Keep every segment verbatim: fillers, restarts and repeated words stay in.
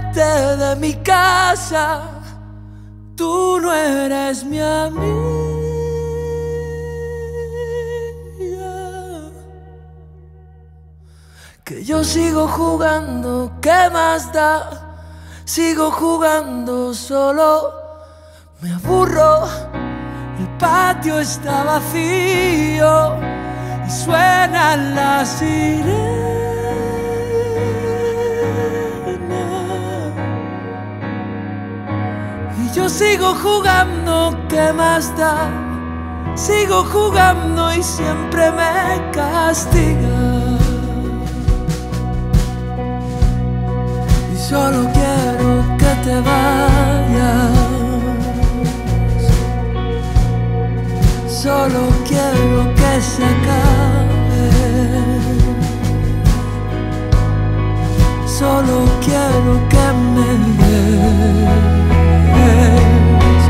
vete de mi casa, tú no eres mi amiga. Que yo sigo jugando, ¿qué más da? Sigo jugando solo, me aburro, el patio está vacío y suenan las sirenas. Y yo sigo jugando, ¿qué más da? Sigo jugando y siempre me castiga. Y solo quiero que te vayas. Solo quiero que se acabe. Solo quiero que me des.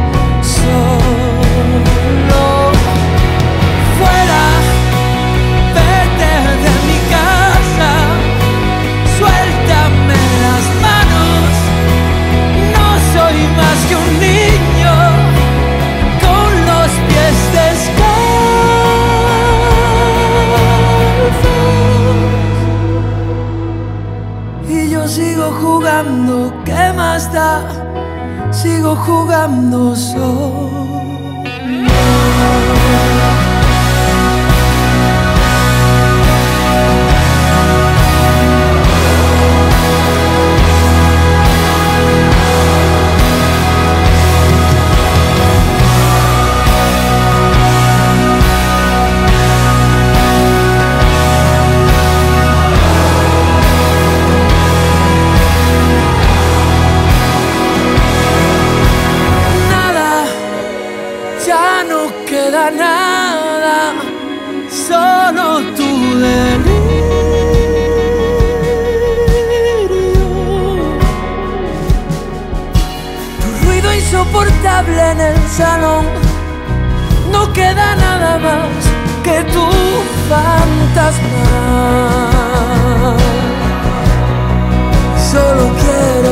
Solo fuera, vete de mi casa, suéltame las manos. No soy más que un niño con los pies descalzos. Y yo sigo jugando, ¿qué más da? Sigo jugando solo. Ya no queda nada, solo tu delirio. Tu ruido insoportable en el salón. No queda nada más que tu fantasma. Solo quiero